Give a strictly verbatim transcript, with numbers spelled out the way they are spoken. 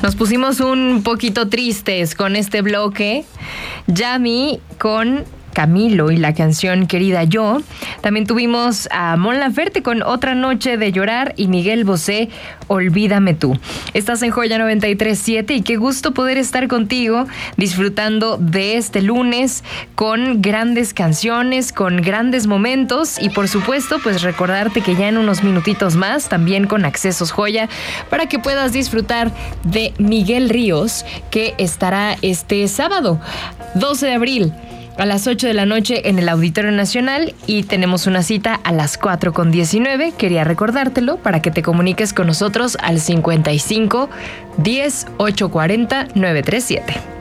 Nos pusimos un poquito tristes con este bloque. Yami con Camilo y la canción Querida Yo. También tuvimos a Mon Laferte con Otra Noche de Llorar y Miguel Bosé, Olvídame Tú. Estás en Joya noventa y tres punto siete y qué gusto poder estar contigo disfrutando de este lunes con grandes canciones, con grandes momentos y por supuesto pues recordarte que ya en unos minutitos más también con Accesos Joya para que puedas disfrutar de Miguel Ríos, que estará este sábado doce de abril a las ocho de la noche en el Auditorio Nacional y tenemos una cita a las cuatro con diecinueve. Quería recordártelo para que te comuniques con nosotros al cincuenta y cinco, diez, ochocientos cuarenta, novecientos treinta y siete.